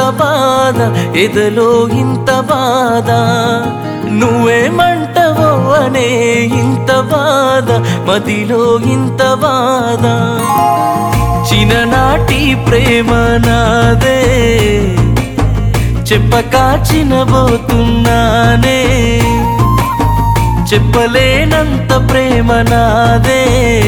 బాధ, ఎదలో ఇంత బాధ, నువ్వేమంటవో అనే ఇంత బాధ, మదిలో ఇంత బాధ. చిన్ననాటి ప్రేమ నాదే, చెప్పక చినబోతున్నానే, చెప్పలేనంత ప్రేమ నాదే,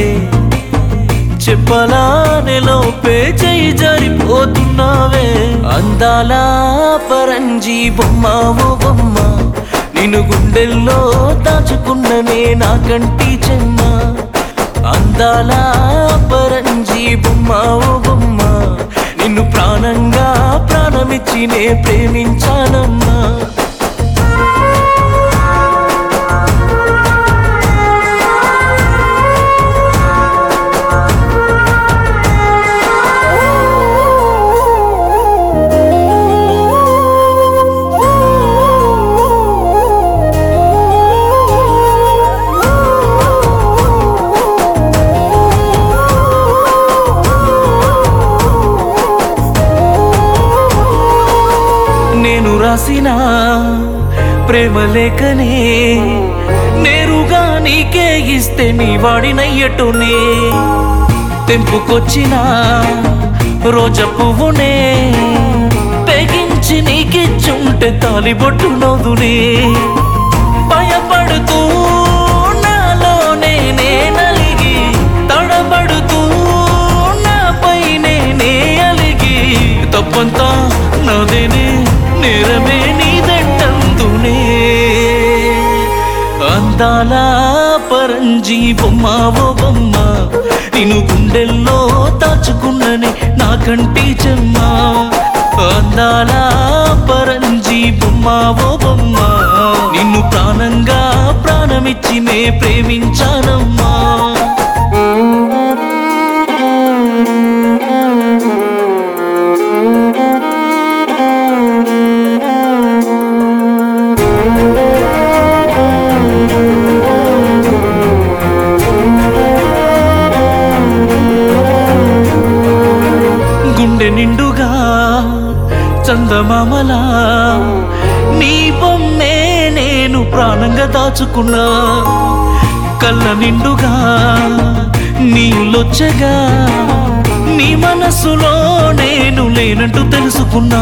చెప్పలానే లోపే చేయి జారిపోతున్నావే. అందాల పరంజీ బొమ్మ ఓ బొమ్మ, నిన్ను గుండెల్లో దాచుకున్ననే నా కంటి చెమ్మ. అందాల పరంజీ బొమ్మ ఓ బొమ్మ, నిన్ను ప్రాణంగా ప్రాణమిచ్చి నే ప్రేమించానమ్మా. నేను రాసిన ప్రేమ లేఖనే నేరుగా నీకే ఇస్తే నీ వాడినయ్యటునే, తెంపుకొచ్చిన రోజా పువ్వునే తెగించి నీకిచ్చుంటే తాలిబొట్టు నవ్వునే. భయపడుతూ నాలోనే నలిగి, తడబడుతూ నాపై నే అలిగి, తప్పంతా నాదేనే, నేరమే నీదంటందునే. అందాల పరంజీ బొమ్మ ఓ బొమ్మ, నిన్ను గుండెల్లో దాచుకున్ననే నా కంటి చెమ్మ. అందాల పరంజీ బొమ్మ ఓ బొమ్మ, నిన్ను ప్రాణంగా ప్రాణమిచ్చి నే ప్రేమించానమ్మా. గుండె నిండుగా చందమామలా నీ బొమ్మే నేను ప్రాణంగా దాచుకున్నా, కళ్ళ నిండుగా నీళ్ళొచ్చగా నీ మనసులో నేను లేనంటూ తెలుసుకున్నా.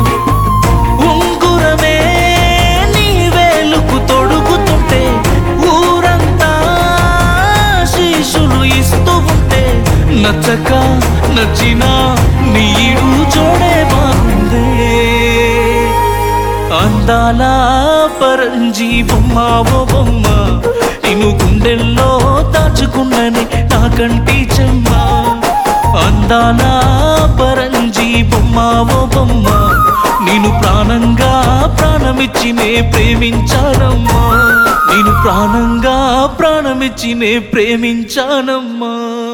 ఉంగురమే నీ వేలుకు తొడుగుతుంటే ఊరంతా శీషులు ఇస్తూ ఉంటే, నచ్చక నచ్చినా నీడు జోడే బాగుందే. అందాల పరంజీ బొమ్మ ఓ బొమ్మ, నిన్ను గుండెల్లో దాచుకున్ననే నా కంటి చెమ్మ. అందాల పరంజీ బొమ్మ ఓ బొమ్మ, నిన్ను ప్రాణంగా ప్రాణమిచ్చి నే ప్రేమించానమ్మా. నేను ప్రాణంగా ప్రాణమిచ్చి నే ప్రేమించానమ్మా.